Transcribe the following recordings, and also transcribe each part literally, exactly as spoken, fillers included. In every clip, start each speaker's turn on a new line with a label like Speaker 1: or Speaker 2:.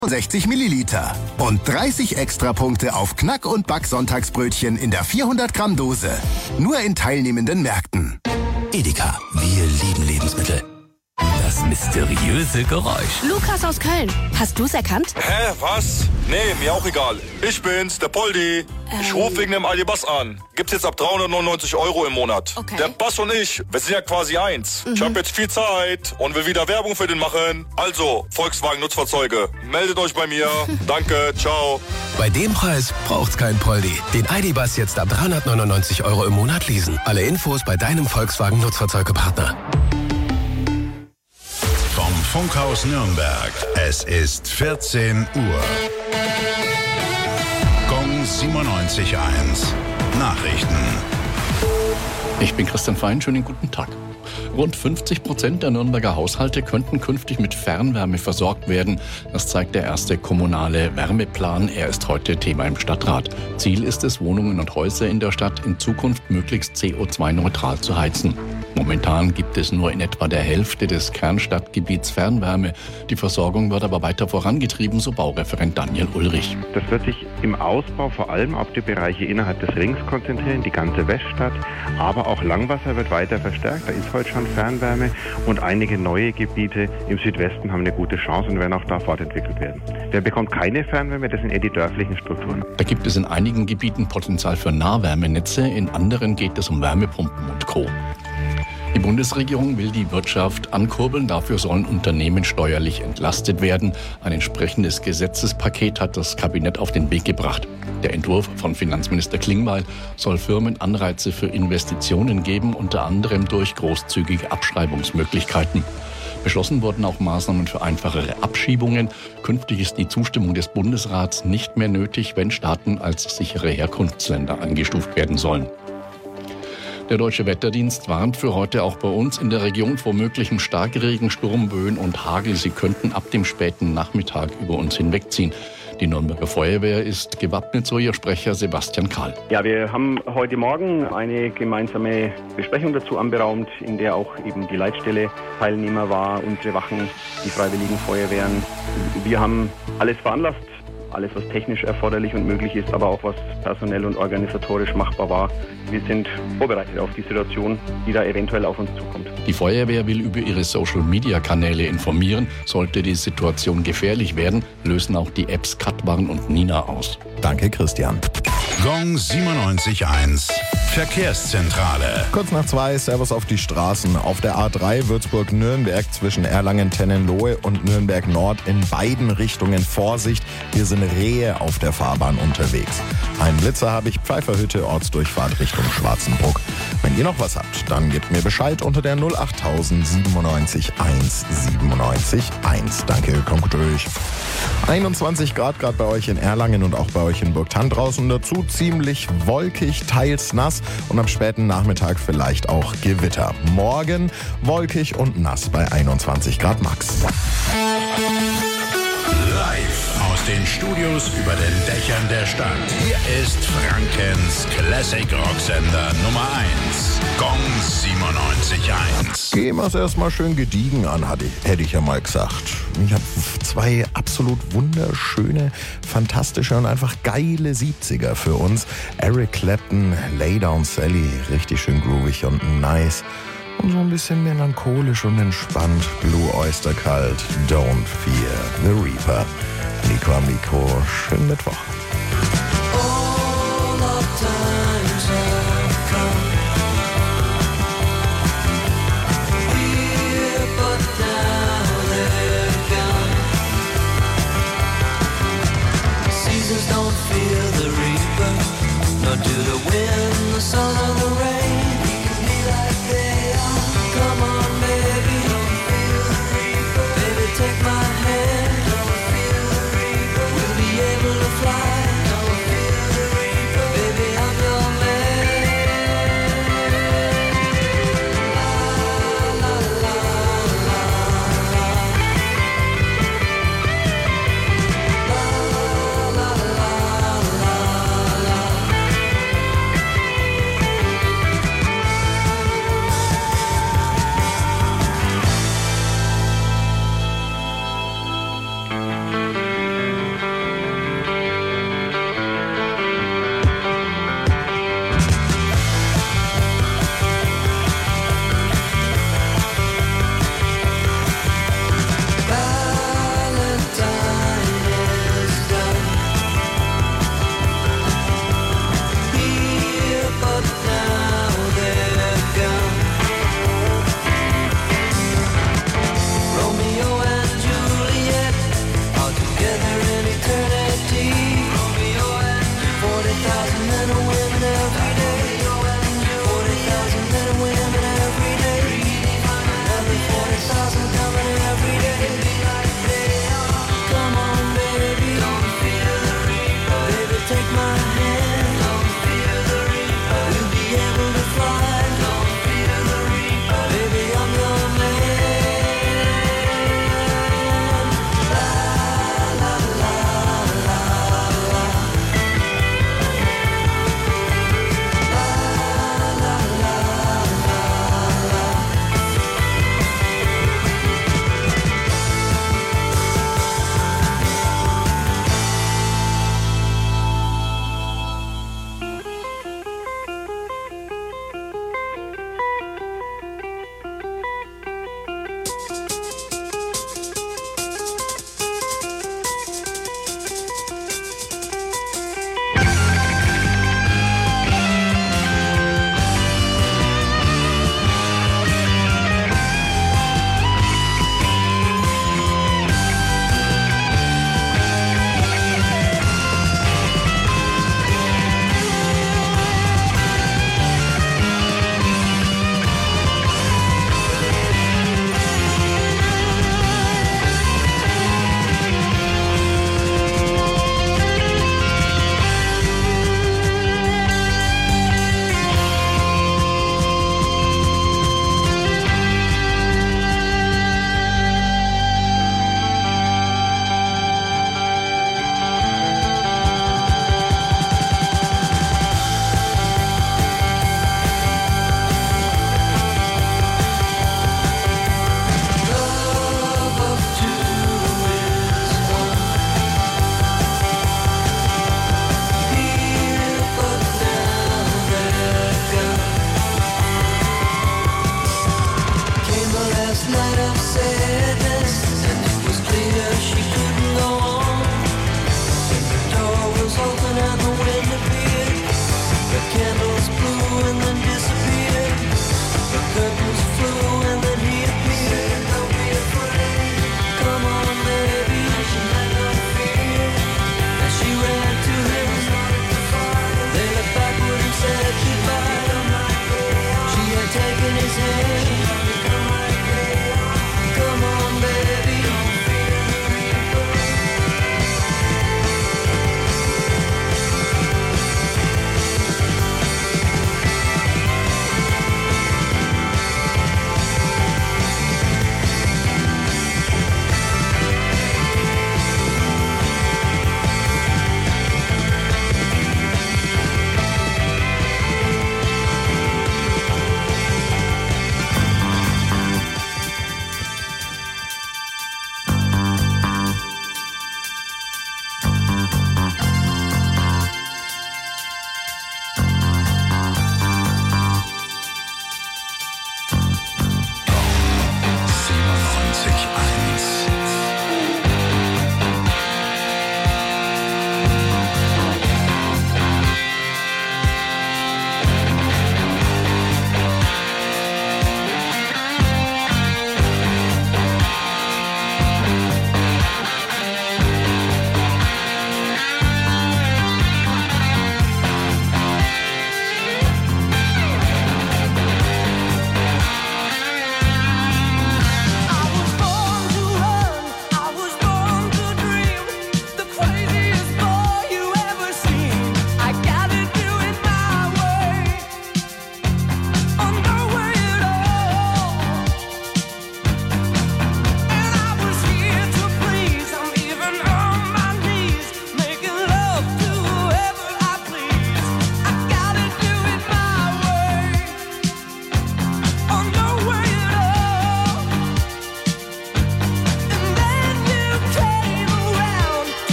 Speaker 1: sechzig Milliliter und dreißig Extrapunkte auf Knack- und Back-Sonntagsbrötchen in der vierhundert Gramm Dose. Nur in teilnehmenden Märkten.
Speaker 2: Edeka, wir lieben Lebensmittel. Das mysteriöse Geräusch.
Speaker 3: Lukas aus Köln, hast du's erkannt?
Speaker 4: Hä, was? Nee, mir auch egal. Ich bin's, der Poldi. Ähm. Ich rufe wegen dem Aldi-Bass an. Gibt's jetzt ab dreihundertneunundneunzig Euro im Monat.
Speaker 3: Okay.
Speaker 4: Der Bass und ich, wir sind ja quasi eins. Mhm. Ich hab jetzt viel Zeit und will wieder Werbung für den machen. Also, Volkswagen Nutzfahrzeuge, meldet euch bei mir. Danke, ciao.
Speaker 2: Bei dem Preis braucht's kein Poldi. Den Aldi-Bass jetzt ab dreihundertneunundneunzig Euro im Monat leasen. Alle Infos bei deinem Volkswagen Nutzfahrzeugepartner.
Speaker 5: Vom Funkhaus Nürnberg. Es ist vierzehn Uhr. Gong siebenundneunzig Komma eins. Nachrichten.
Speaker 6: Ich bin Christian Fein, schönen guten Tag. Rund fünfzig Prozent der Nürnberger Haushalte könnten künftig mit Fernwärme versorgt werden. Das zeigt der erste kommunale Wärmeplan. Er ist heute Thema im Stadtrat. Ziel ist es, Wohnungen und Häuser in der Stadt in Zukunft möglichst C O zwei neutral zu heizen. Momentan gibt es nur in etwa der Hälfte des Kernstadtgebiets Fernwärme. Die Versorgung wird aber weiter vorangetrieben, so Baureferent Daniel Ulrich.
Speaker 7: Das wird sich im Ausbau vor allem auf die Bereiche innerhalb des Rings konzentrieren, die ganze Weststadt. Aber auch Langwasser wird weiter verstärkt. Da ist heute schon Fernwärme und einige neue Gebiete im Südwesten haben eine gute Chance und werden auch da fortentwickelt werden. Wer bekommt keine Fernwärme? Das sind eher die dörflichen Strukturen.
Speaker 6: Da gibt es in einigen Gebieten Potenzial für Nahwärmenetze, in anderen geht es um Wärmepumpen und Co. Die Bundesregierung will die Wirtschaft ankurbeln. Dafür sollen Unternehmen steuerlich entlastet werden. Ein entsprechendes Gesetzespaket hat das Kabinett auf den Weg gebracht. Der Entwurf von Finanzminister Klingbeil soll Firmen Anreize für Investitionen geben, unter anderem durch großzügige Abschreibungsmöglichkeiten. Beschlossen wurden auch Maßnahmen für einfachere Abschiebungen. Künftig ist die Zustimmung des Bundesrats nicht mehr nötig, wenn Staaten als sichere Herkunftsländer eingestuft werden sollen. Der Deutsche Wetterdienst warnt für heute auch bei uns in der Region vor möglichem Starkregen, Sturmböen und Hagel. Sie könnten ab dem späten Nachmittag über uns hinwegziehen. Die Nürnberger Feuerwehr ist gewappnet, so ihr Sprecher Sebastian Kahl.
Speaker 8: Ja, wir haben heute Morgen eine gemeinsame Besprechung dazu anberaumt, in der auch eben die Leitstelle Teilnehmer war, unsere Wachen, die Freiwilligen Feuerwehren. Wir haben alles veranlasst. Alles, was technisch erforderlich und möglich ist, aber auch was personell und organisatorisch machbar war. Wir sind vorbereitet auf die Situation, die da eventuell auf uns zukommt.
Speaker 6: Die Feuerwehr will über ihre Social-Media-Kanäle informieren. Sollte die Situation gefährlich werden, lösen auch die Apps Katwarn und Nina aus.
Speaker 1: Danke, Christian.
Speaker 5: Gong siebenundneunzig Komma eins. Verkehrszentrale.
Speaker 1: Kurz nach zwei, Servus auf die Straßen. Auf der A drei Würzburg-Nürnberg zwischen Erlangen-Tennenlohe und Nürnberg-Nord in beiden Richtungen Vorsicht. Hier sind Rehe auf der Fahrbahn unterwegs. Ein Blitzer habe ich, Pfeiferhütte, Ortsdurchfahrt Richtung Schwarzenbruck. Wenn ihr noch was habt, dann gebt mir Bescheid unter der null acht null siebenundneunzig eins siebenundneunzig eins. Danke, kommt gut durch. einundzwanzig Grad gerade bei euch in Erlangen und auch bei euch in Burgthann draußen. Dazu ziemlich wolkig, teils nass und am späten Nachmittag vielleicht auch Gewitter. Morgen wolkig und nass bei einundzwanzig Grad max.
Speaker 5: Live aus den Studios über den Dächern der Stadt. Hier ist Frankens Classic Rocksender Nummer eins. Gong siebenundneunzig Komma eins.
Speaker 1: Gehen wir es erstmal schön gediegen an, hatte ich, hätte ich ja mal gesagt. Ich habe zwei absolut wunderschöne, fantastische und einfach geile siebziger für uns. Eric Clapton, Lay Down Sally, richtig schön groovig und nice. Und so ein bisschen melancholisch und entspannt. Blue Oyster Cult, Don't Fear the Reaper. Nico Amico, schönen Mittwoch.
Speaker 9: All of times have come. Here, but now they're gone. Seasons don't fear the reaper, nor do the wind, the sun, or the rain. We can be like they are. Come on, baby, don't feel the reaper. Baby, take my hand. Don't feel the reaper. We'll be able to fly. Don't feel the reaper. Baby, I'm your man. La la la la la. La la la la la.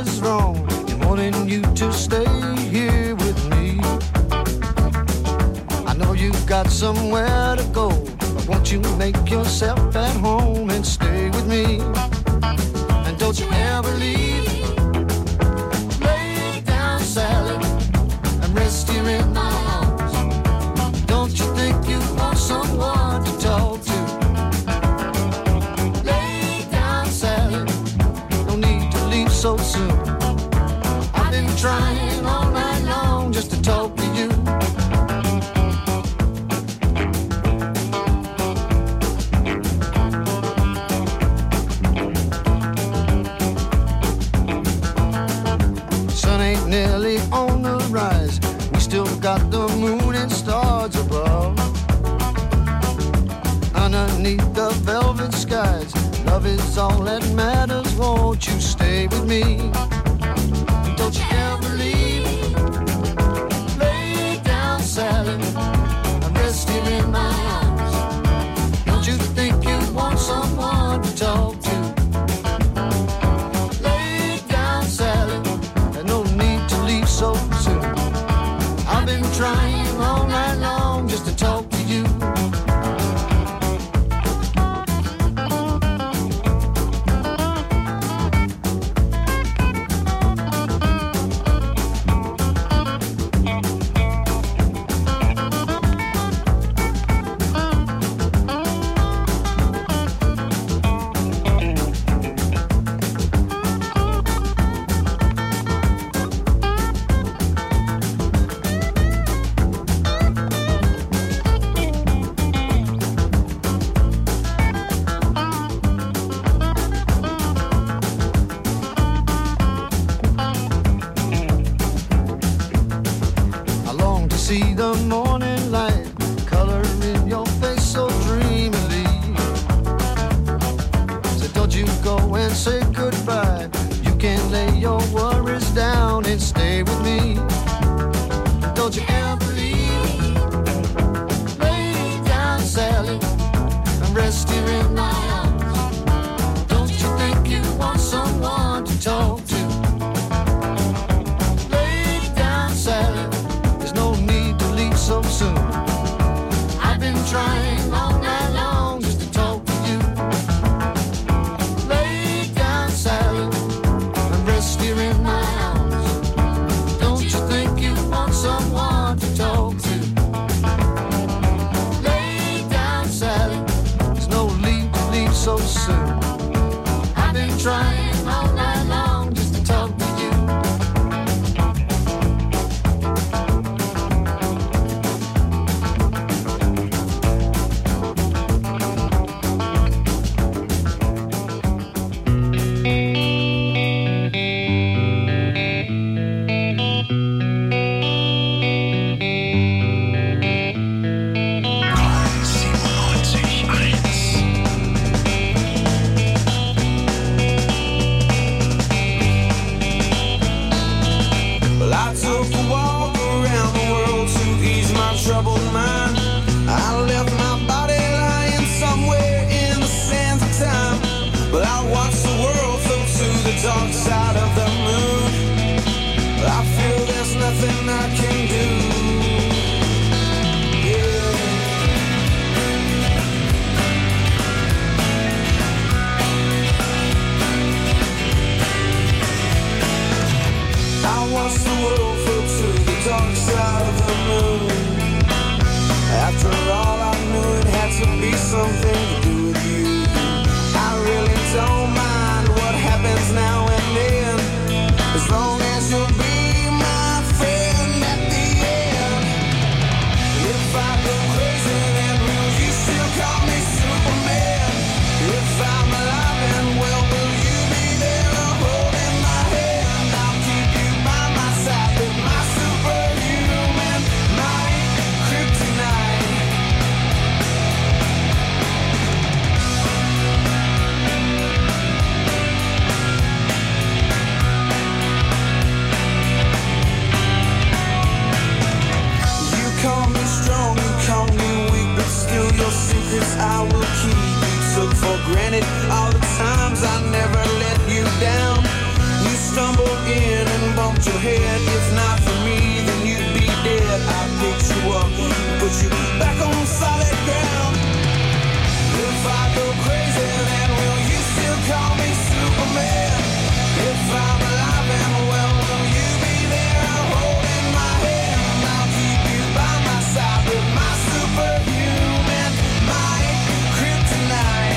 Speaker 10: is wrong in wanting you to stay here with me. I know you've got somewhere to go, but won't you make yourself at home and stay with me? And don't you ever leave. Lay down, Sally, and rest here in my arms. Don't you think you want someone to talk to? Lay down, Sally, no need to leave so soon. I've been trying all night long just to talk to you. Sun ain't nearly on the rise. We still got the moon and stars above. Underneath the velvet skies, love is all that matters. Won't you stay with me? Don't you ever leave. Lay down, Sally, and rest here in my arms. Don't you think you want someone to talk to? Lay down, Sally, and no need to leave so soon. I've been trying all night long just to talk to you. See the morning light, color in your face so dreamily. So don't you go and say goodbye. You can lay your worries down and stay with me. Don't you ever leave. Lay down, Sally, and rest here in my arms. Don't you think you want someone to talk to? Lay down, Sally, no need to leave so soon. I've been trying all night long just to talk to you. Lay down, Sally, and rest here in my arms. Don't you think you want someone to talk to? Lay down, Sally, there's no need to leave so soon. I've been trying all night long just to talk to you.
Speaker 9: Dark side of the moon, I feel there's nothing I can do. Yeah. I watched the world float to the dark side of the moon. After all, I knew it had to be something to do with you. I really don't mind what happens now and then, as long as you'll be my friend at the end. If I go crazy, then will you still call me Superman? If I'm alive and well, will you be there holding my hand? I'll keep you by my side with my superhuman might, kryptonite. Call me strong, you call me weak, but still your secrets I will keep. You took for granted all the times I never let you down. You stumbled hold your head. If not for me, then you'd be dead. I picked you up, put you back on solid ground. If I go crazy, then will you still call me Superman? If I'm alive and well, will you be there holding my hand? I'll keep you by my side with my superhuman might, kryptonite.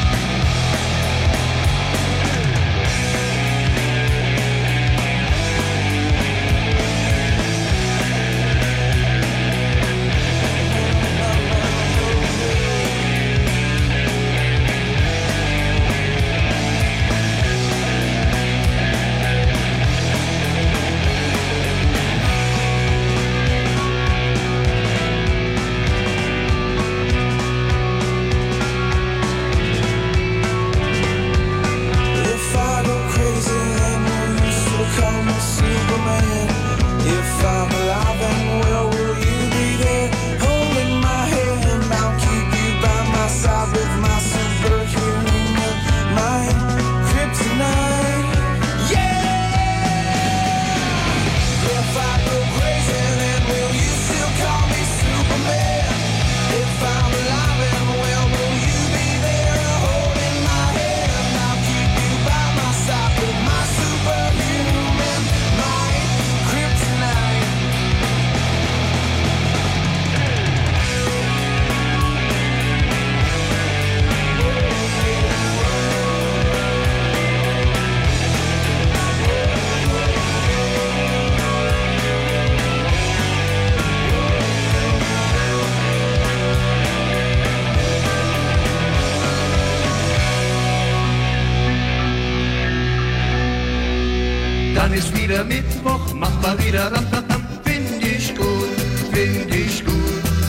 Speaker 10: Dann ist wieder Mittwoch, mach mal wieder ram, ram, ram. Find ich gut, find ich gut.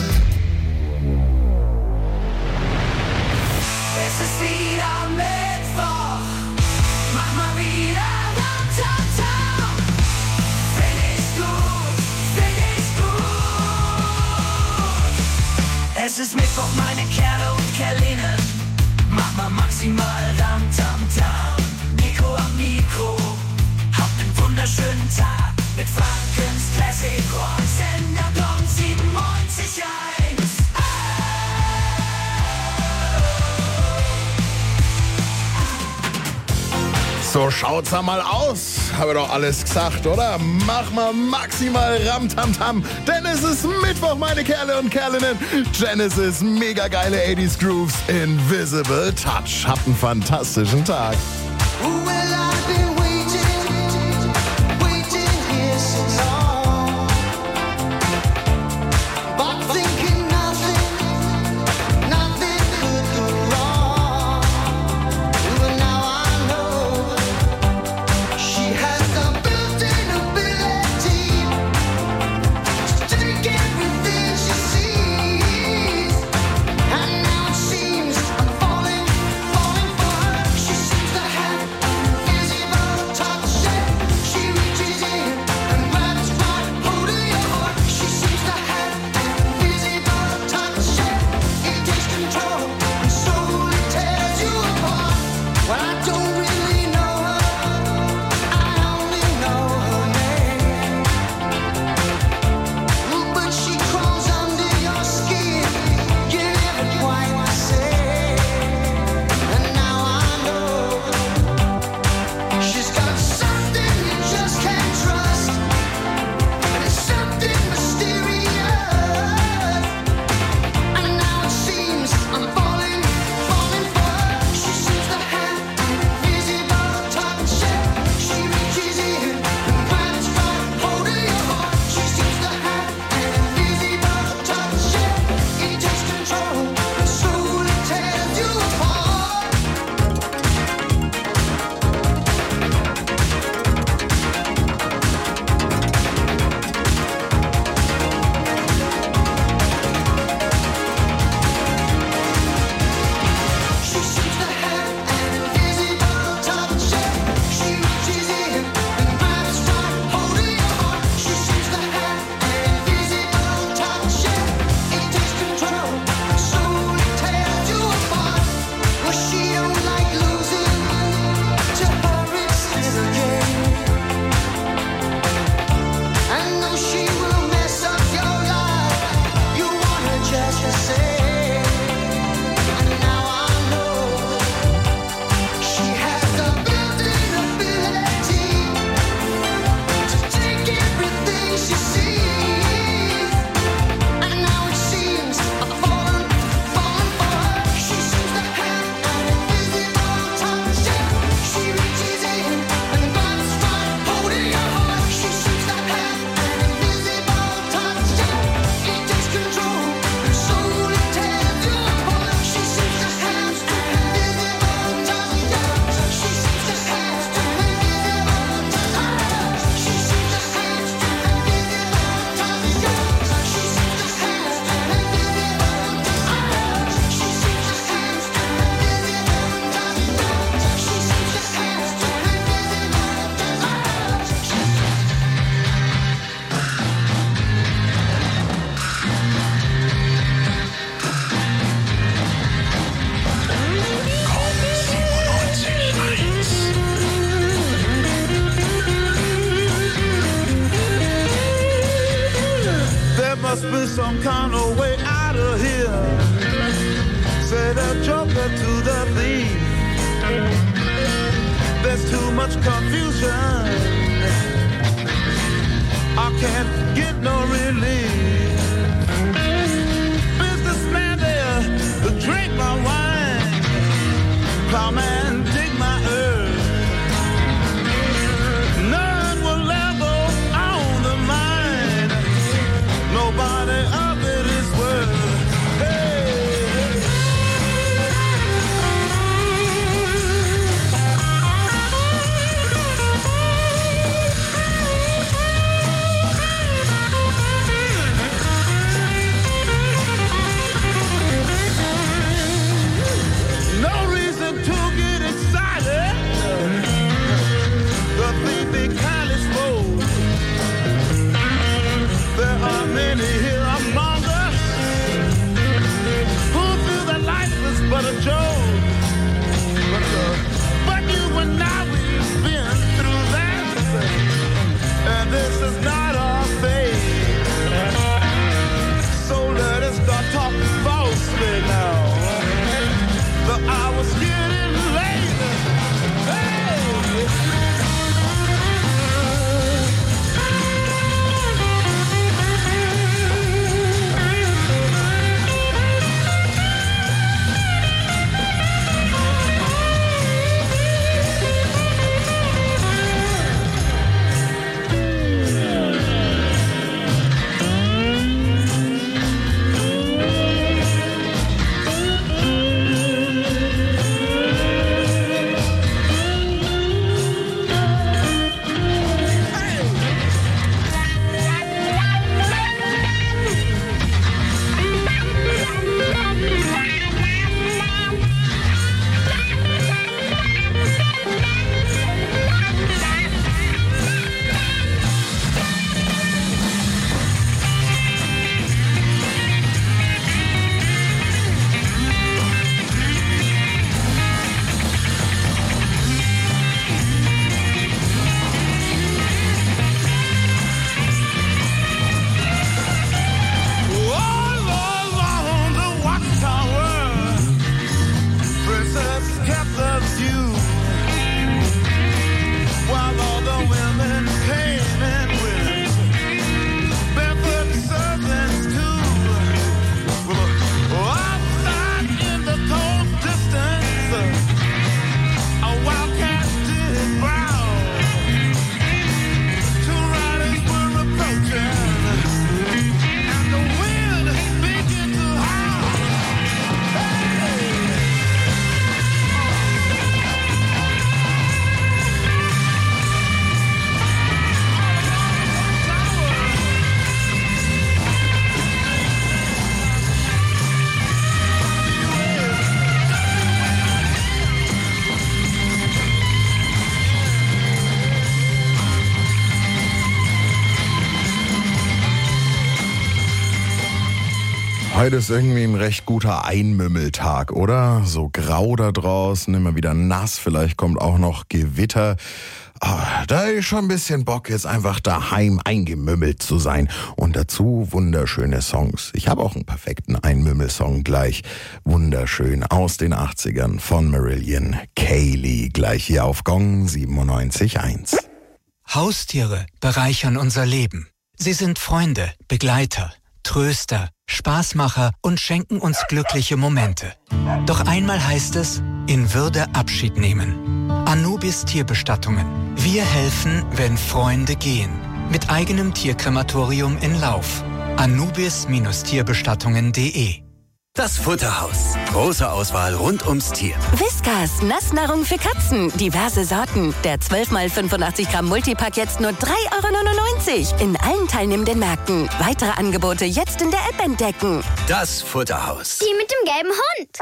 Speaker 9: Es ist wieder Mittwoch, mach mal wieder ram, tam, tam. Find ich gut, find ich gut. Es ist Mittwoch, meine Kerle und Kerlinnen, mach mal maximal ram, tam, tam. Nico am Mikro, habt einen wunderschönen Tag mit Frankens Classic Rock. Sender Gong siebenundneunzig Komma eins.
Speaker 1: So schaut's einmal aus. Habe doch alles gesagt, oder? Mach mal maximal Ram-Tam-Tam, denn es ist Mittwoch, meine Kerle und Kerlinnen. Genesis, mega geile achtziger Grooves, Invisible Touch. Habt einen fantastischen Tag.
Speaker 10: Well, I've been waiting, waiting here so long, but thinking nothing, nothing could go wrong. Well, now I know she has the built-in ability to take everything she sees, and now it seems I'm falling, falling for her. She seems to have invisible
Speaker 11: must be some kind of way out of here. Say the joker to the thief. There's too much confusion. I can't get no relief. Businessman there, drink my wine. Plowman, dig my earth. None will ever own the mine. Nobody of it is worth. But a joke, but, uh, but you and I, we've been through that, and this is not our fate. So let us start talking falsely now. The hour's getting late. Hey!
Speaker 1: Heute ist irgendwie ein recht guter Einmümmeltag, oder? So grau da draußen, immer wieder nass, vielleicht kommt auch noch Gewitter. Ah, da ist schon ein bisschen Bock, jetzt einfach daheim eingemümmelt zu sein. Und dazu wunderschöne Songs. Ich habe auch einen perfekten Einmümmelsong gleich. Wunderschön aus den achtzigern von Marillion Kaylee. Gleich hier auf Gong siebenundneunzig Komma eins.
Speaker 12: Haustiere bereichern unser Leben. Sie sind Freunde, Begleiter, Tröster, Spaßmacher und schenken uns glückliche Momente. Doch einmal heißt es, in Würde Abschied nehmen. Anubis Tierbestattungen. Wir helfen, wenn Freunde gehen. Mit eigenem Tierkrematorium in Lauf. anubis Tierbestattungen punkt de.
Speaker 13: Das Futterhaus. Große Auswahl rund ums Tier.
Speaker 3: Whiskas, Nassnahrung für Katzen. Diverse Sorten. Der zwölf mal fünfundachtzig Gramm Multipack jetzt nur drei Euro neunundneunzig. In allen teilnehmenden Märkten. Weitere Angebote jetzt in der App entdecken.
Speaker 13: Das Futterhaus.
Speaker 14: Die mit dem gelben Hund.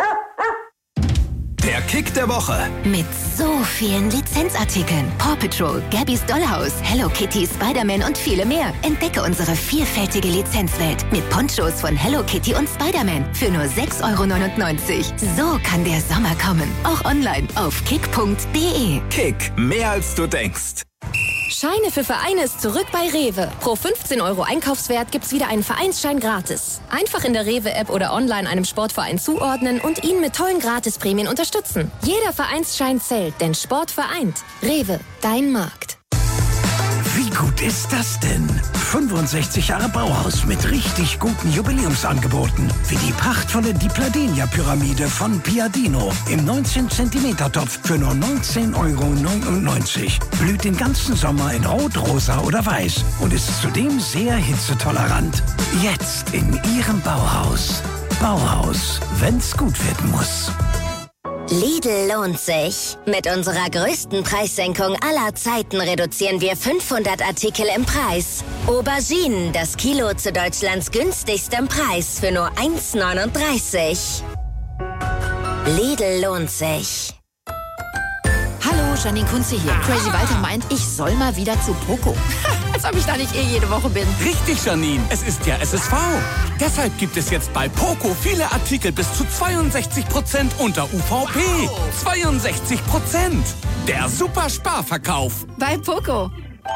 Speaker 13: Der Kick der Woche.
Speaker 3: Mit so vielen Lizenzartikeln. Paw Patrol, Gabby's Dollhouse, Hello Kitty, Spider-Man und viele mehr. Entdecke unsere vielfältige Lizenzwelt mit Ponchos von Hello Kitty und Spider-Man für nur sechs Euro neunundneunzig. So kann der Sommer kommen. Auch online auf kick punkt de.
Speaker 13: Kick, mehr als du denkst.
Speaker 14: Scheine für Vereine ist zurück bei Rewe. Pro fünfzehn Euro Einkaufswert gibt's wieder einen Vereinsschein gratis. Einfach in der Rewe-App oder online einem Sportverein zuordnen und ihn mit tollen Gratisprämien unterstützen. Jeder Vereinsschein zählt, denn Sport vereint. Rewe, dein Markt.
Speaker 15: Wie gut ist das denn? fünfundsechzig Jahre Bauhaus mit richtig guten Jubiläumsangeboten. Wie die prachtvolle Di Pladenia-Pyramide von Piadino im neunzehn Zentimeter Topf für nur neunzehn Euro neunundneunzig. Blüht den ganzen Sommer in Rot, Rosa oder Weiß und ist zudem sehr hitzetolerant. Jetzt in Ihrem Bauhaus. Bauhaus, wenn's gut werden muss.
Speaker 16: Lidl lohnt sich. Mit unserer größten Preissenkung aller Zeiten reduzieren wir fünfhundert Artikel im Preis. Auberginen, das Kilo zu Deutschlands günstigstem Preis für nur eins neununddreißig. Lidl lohnt sich.
Speaker 17: Hallo, Janine Kunze hier. Crazy Walter meint, ich soll mal wieder zu Poco. Als ob ich da nicht eh jede Woche bin.
Speaker 18: Richtig, Janine. Es ist ja S S V. Deshalb gibt es jetzt bei Poco viele Artikel bis zu zweiundsechzig Prozent unter U V P. zweiundsechzig Prozent. Der Super-Sparverkauf.
Speaker 17: Bei Poco.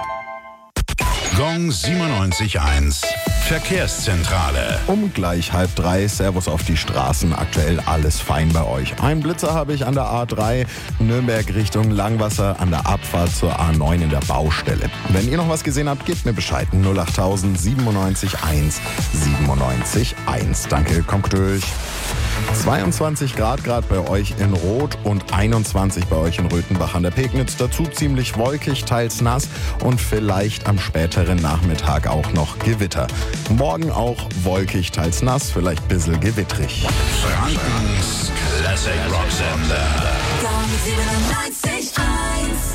Speaker 5: Gong siebenundneunzig Komma eins. Verkehrszentrale.
Speaker 1: Um gleich halb drei, Servus auf die Straßen, aktuell alles fein bei euch. Einen Blitzer habe ich an der A drei, Nürnberg Richtung Langwasser, an der Abfahrt zur A neun in der Baustelle. Wenn ihr noch was gesehen habt, gebt mir Bescheid. null acht siebenundneunzig eins siebenundneunzig eins. Danke, kommt durch. zweiundzwanzig Grad gerade bei euch in Rot und einundzwanzig bei euch in Röthenbach an der Pegnitz. Dazu ziemlich wolkig, teils nass und vielleicht am späteren Nachmittag auch noch Gewitter. Morgen auch wolkig, teils nass, vielleicht ein bisschen gewittrig.
Speaker 5: Frankens Classic Rocksender.
Speaker 9: Gong siebenundneunzig Komma eins.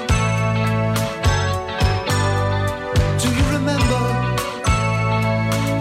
Speaker 10: Do you remember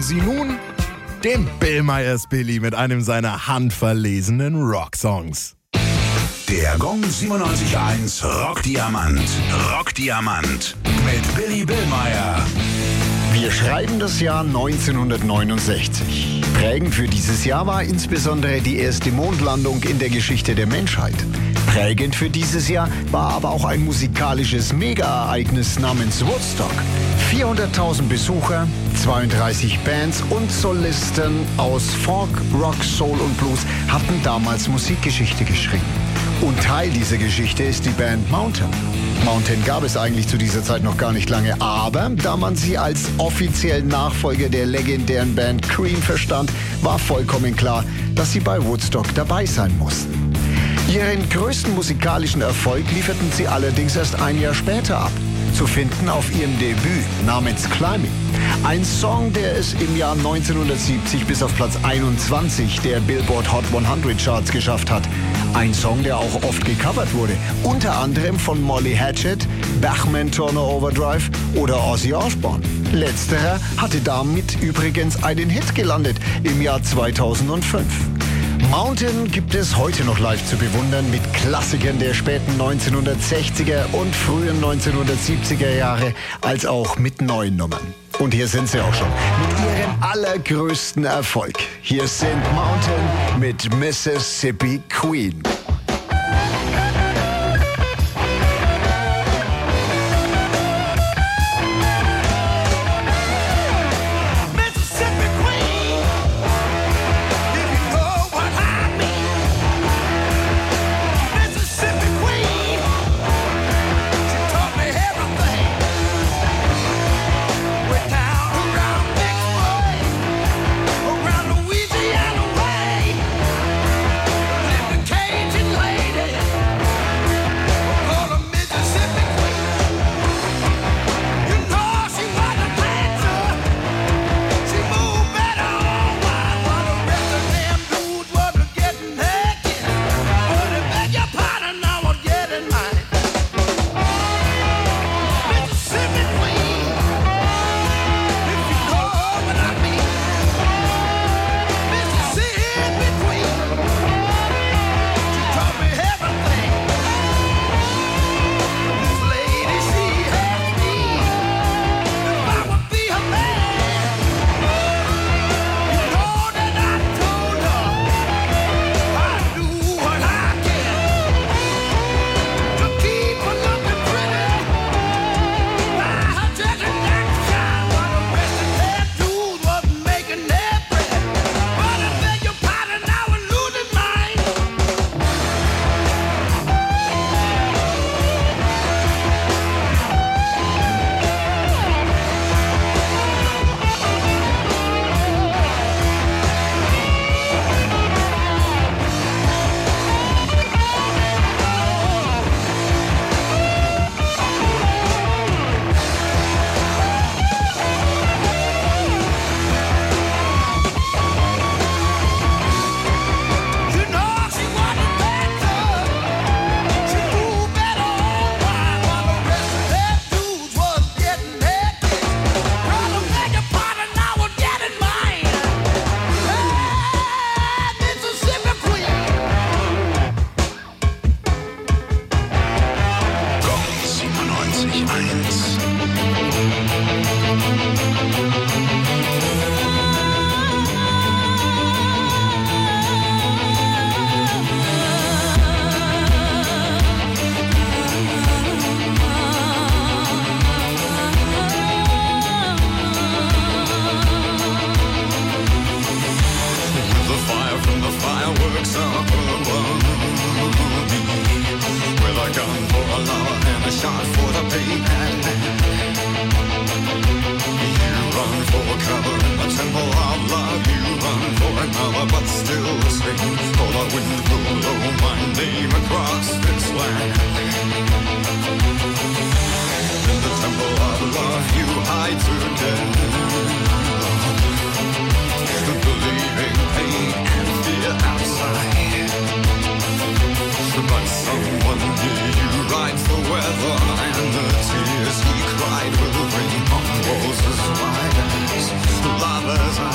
Speaker 1: Sie nun den Bill Myers Billy mit einem seiner handverlesenen Rocksongs.
Speaker 5: Der Gong siebenundneunzig Komma eins Rockdiamant. Rockdiamant mit Billy Billmeyer.
Speaker 19: Wir schreiben das Jahr neunzehnhundertneunundsechzig. Prägend für dieses Jahr war insbesondere die erste Mondlandung in der Geschichte der Menschheit. Prägend für dieses Jahr war aber auch ein musikalisches Mega-Ereignis namens Woodstock. vierhunderttausend Besucher, zweiunddreißig Bands und Solisten aus Folk, Rock, Soul und Blues hatten damals Musikgeschichte geschrieben. Und Teil dieser Geschichte ist die Band Mountain. Mountain gab es eigentlich zu dieser Zeit noch gar nicht lange, aber da man sie als offiziellen Nachfolger der legendären Band Cream verstand, war vollkommen klar, dass sie bei Woodstock dabei sein mussten. Ihren größten musikalischen Erfolg lieferten sie allerdings erst ein Jahr später ab. Zu finden auf ihrem Debüt namens Climbing. Ein Song, der es im Jahr neunzehnhundertsiebzig bis auf Platz einundzwanzig der Billboard Hot hundert Charts geschafft hat. Ein Song, der auch oft gecovert wurde. Unter anderem von Molly Hatchet, Bachman Turner Overdrive oder Ozzy Osbourne. Letzterer hatte damit übrigens einen Hit gelandet im Jahr zweitausendfünf. Mountain gibt es heute noch live zu bewundern mit Klassikern der späten neunzehnhundertsechziger und frühen neunzehnhundertsiebziger Jahre, als auch mit neuen Nummern. Und hier sind sie auch schon mit ihrem allergrößten Erfolg. Hier sind Mountain mit Mississippi Queen.
Speaker 9: Lovers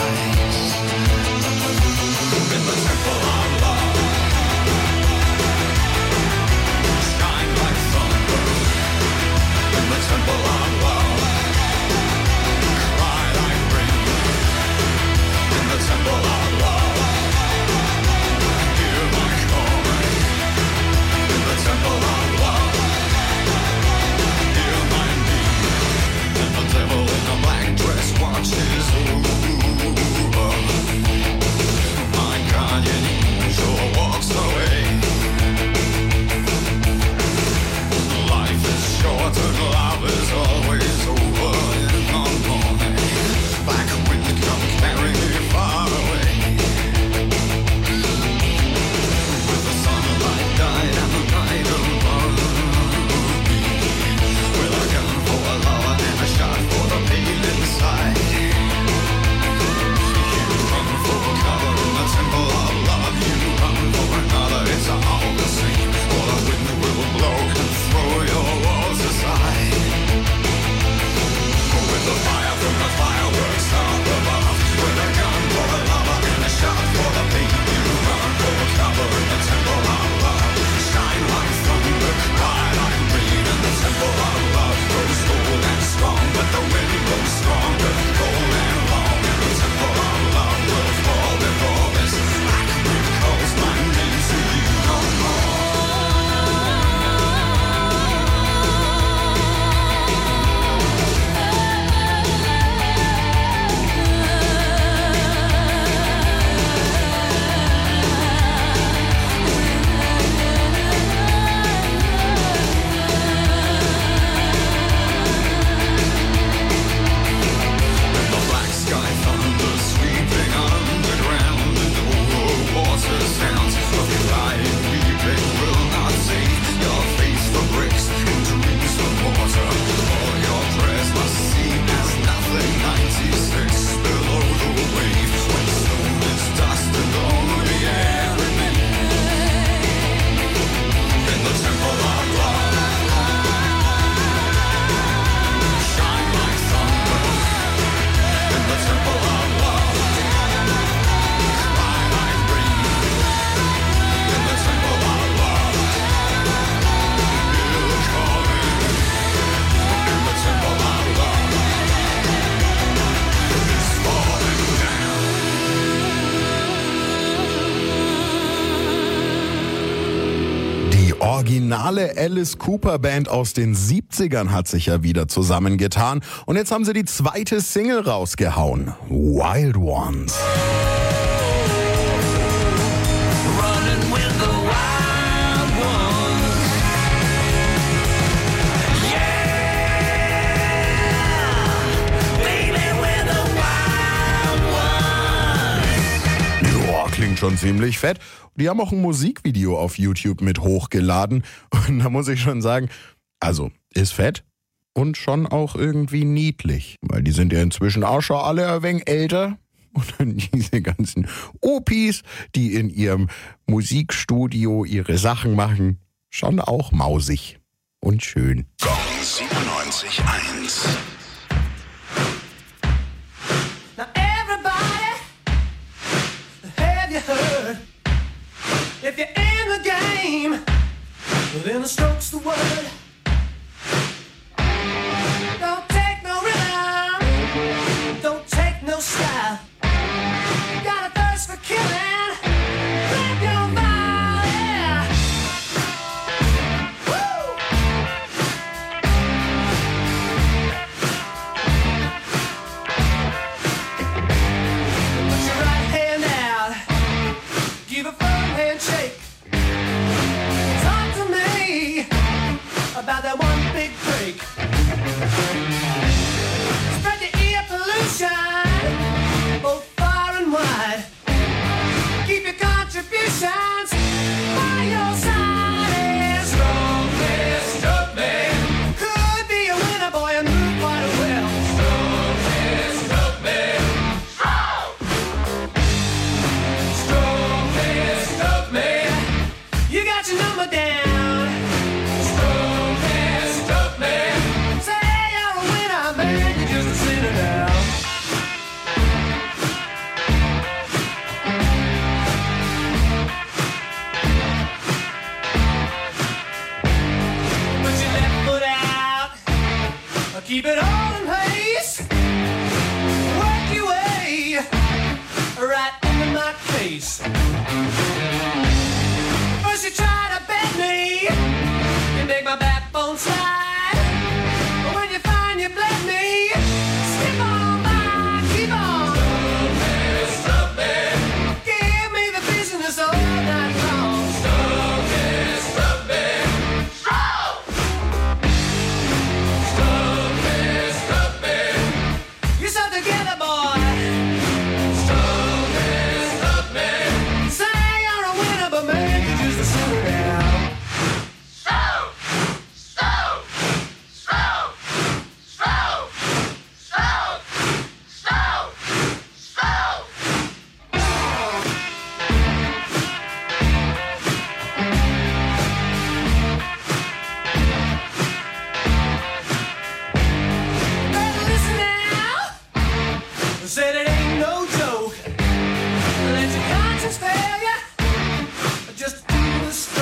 Speaker 1: originale Alice Cooper Band aus den siebzigern hat sich ja wieder zusammengetan. Und jetzt haben sie die zweite Single rausgehauen. Wild Ones. Klingt schon ziemlich fett. Die haben auch ein Musikvideo auf YouTube mit hochgeladen. Und da muss ich schon sagen, also ist fett und schon auch irgendwie niedlich. Weil die sind ja inzwischen auch schon alle ein wenig älter. Und dann diese ganzen Opis, die in ihrem Musikstudio ihre Sachen machen, schon auch mausig und schön.
Speaker 5: Gong siebenundneunzig eins.
Speaker 9: If you're in the game, then the stroke's the word. Don't take no rhythm, don't take no style. Got a thirst for killing, grab your body. Woo! Put your right hand out, give a firm handshake. Talk to me about that one big break. Spread the ear pollution both far and wide. Keep your contributions by your side. Strong man, strong man. Could be a winner, boy, and move quite well. Strong man, strong man. Strong man, strong man. You got your number down. Strong man, strong man. Say you're a winner, man, you're just a sinner now. Put your left foot out. Keep it all in place. Work your way right into my face. First you try to bend me, you make my backbone slide. But when you find you bled me, skip on by, keep on. Stop me, stop me. Give me the business all night long. Stop me, stop me. Stop! Stop me, stop me. You're so together, boy. Stop me, stop me. Say you're a winner, but man, you're just a sinner now. Stop! Stop! Stop! Stop! Stop! Stop! Stop! Better listen now. Said it ain't no joke. Let your conscience fail ya. Just do the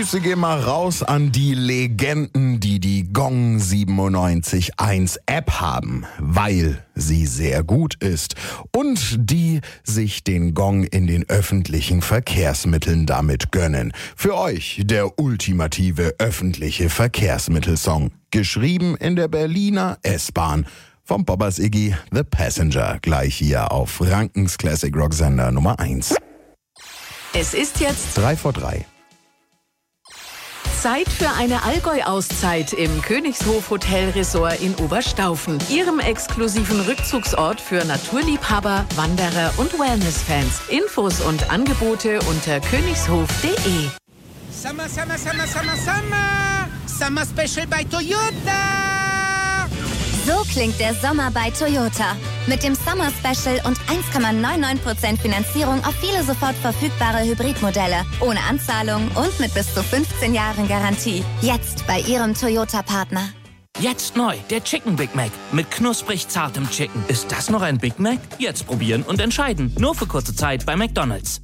Speaker 1: Grüße gehen mal raus an die Legenden, die die Gong siebenundneunzig Komma eins App haben, weil sie sehr gut ist und die sich den Gong in den öffentlichen Verkehrsmitteln damit gönnen. Für euch der ultimative öffentliche Verkehrsmittelsong, geschrieben in der Berliner S-Bahn. Vom Bobbers Iggy, The Passenger, gleich hier auf Frankens Classic Rock Sender Nummer eins.
Speaker 20: Es ist jetzt
Speaker 1: Drei vor drei.
Speaker 20: Zeit für eine Allgäu-Auszeit im Königshof Hotel Resort in Oberstaufen, Ihrem exklusiven Rückzugsort für Naturliebhaber, Wanderer und Wellness-Fans. Infos und Angebote unter königshof punkt de.
Speaker 21: Summer, Summer, Summer, Summer, Summer! Summer Special bei Toyota!
Speaker 16: So klingt der Sommer bei Toyota. Mit dem Summer Special und eins Komma neunundneunzig Prozent Finanzierung auf viele sofort verfügbare Hybridmodelle. Ohne Anzahlung und mit bis zu fünfzehn Jahren Garantie. Jetzt bei Ihrem Toyota-Partner.
Speaker 22: Jetzt neu, der Chicken Big Mac. Mit knusprig zartem Chicken. Ist das noch ein Big Mac? Jetzt probieren und entscheiden. Nur für kurze Zeit bei McDonald's.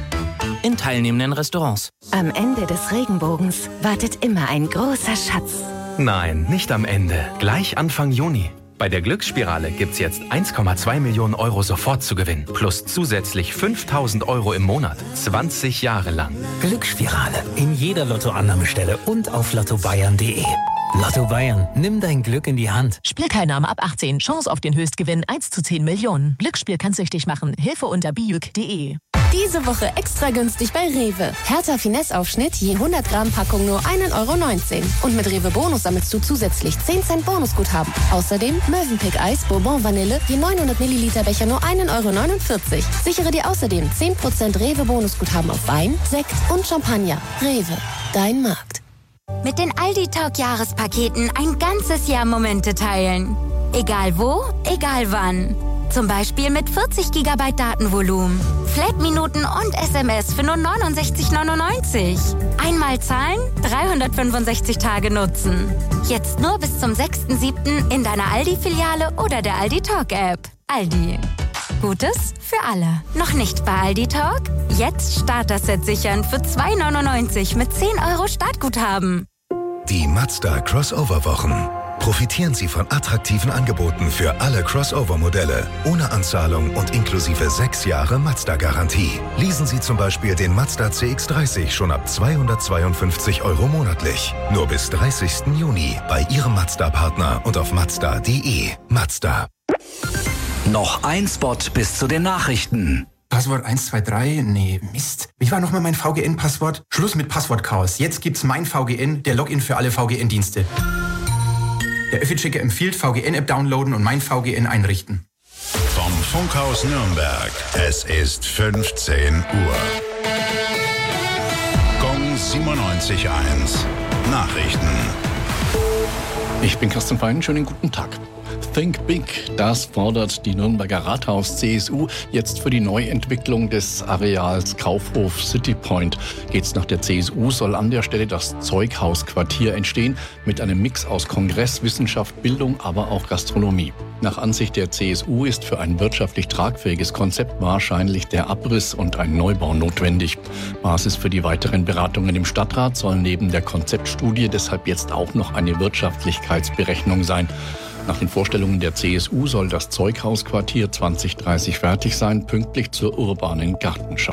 Speaker 22: In teilnehmenden Restaurants.
Speaker 3: Am Ende des Regenbogens wartet immer ein großer Schatz.
Speaker 23: Nein, nicht am Ende. Gleich Anfang Juni. Bei der Glücksspirale gibt's jetzt eins Komma zwei Millionen Euro sofort zu gewinnen. Plus zusätzlich fünftausend Euro im Monat. zwanzig Jahre lang.
Speaker 24: Glücksspirale. In jeder Lottoannahmestelle und auf lotto bayern punkt de. Lotto Bayern. Nimm dein Glück in die Hand.
Speaker 25: Spielteilnahme ab achtzehn. Chance auf den Höchstgewinn eins zu zehn Millionen. Glücksspiel kann süchtig machen. Hilfe unter bijuk punkt de.
Speaker 14: Diese Woche extra günstig bei Rewe. Hertha Finesse-Aufschnitt je hundert Gramm Packung nur ein Euro neunzehn. Und mit Rewe Bonus sammelst du zusätzlich zehn Cent Bonusguthaben. Außerdem Mövenpick Eis Bourbon Vanille je neunhundert Milliliter Becher nur ein Euro neunundvierzig. Sichere dir außerdem zehn Prozent Rewe Bonusguthaben auf Wein, Sekt und Champagner. Rewe, dein Markt.
Speaker 16: Mit den Aldi Talk Jahrespaketen ein ganzes Jahr Momente teilen. Egal wo, egal wann. Zum Beispiel mit vierzig Gigabyte Datenvolumen, Flat-Minuten und S M S für nur neunundsechzig neunundneunzig. Einmal zahlen, dreihundertfünfundsechzig Tage nutzen. Jetzt nur bis zum sechsten siebten in deiner Aldi-Filiale oder der Aldi Talk-App. Aldi. Gutes für alle. Noch nicht bei Aldi Talk? Jetzt Starter-Set sichern für zwei neunundneunzig mit zehn Euro Startguthaben.
Speaker 26: Die Mazda Crossover-Wochen. Profitieren Sie von attraktiven Angeboten für alle Crossover-Modelle, ohne Anzahlung und inklusive sechs Jahre Mazda-Garantie. Leasen Sie zum Beispiel den Mazda C X dreißig schon ab zweihundertzweiundfünfzig Euro monatlich. Nur bis dreißigsten Juni bei Ihrem Mazda-Partner und auf mazda punkt de. Mazda.
Speaker 27: Noch ein Spot bis zu den Nachrichten.
Speaker 28: Passwort eins zwei drei? Nee, Mist. Wie war nochmal mein V G N-Passwort? Schluss mit Passwortchaos. Jetzt gibt's mein V G N, der Login für alle V G N-Dienste. Der Öffi-Checker empfiehlt V G N-App downloaden und mein V G N einrichten.
Speaker 5: Vom Funkhaus Nürnberg. Es ist fünfzehn Uhr. Gong siebenundneunzig Komma eins. Nachrichten.
Speaker 6: Ich bin Carsten Fein, schönen guten Tag. Think Big, das fordert die Nürnberger Rathaus-C S U. Jetzt für die Neuentwicklung des Areals Kaufhof City Point. Geht's nach der C S U, soll an der Stelle das Zeughausquartier entstehen mit einem Mix aus Kongress, Wissenschaft, Bildung, aber auch Gastronomie. Nach Ansicht der C S U ist für ein wirtschaftlich tragfähiges Konzept wahrscheinlich der Abriss und ein Neubau notwendig. Basis für die weiteren Beratungen im Stadtrat soll neben der Konzeptstudie deshalb jetzt auch noch eine Wirtschaftlichkeitsberechnung sein. Nach den Vorstellungen der C S U soll das Zeughausquartier zwanzig dreißig fertig sein, pünktlich zur urbanen Gartenschau.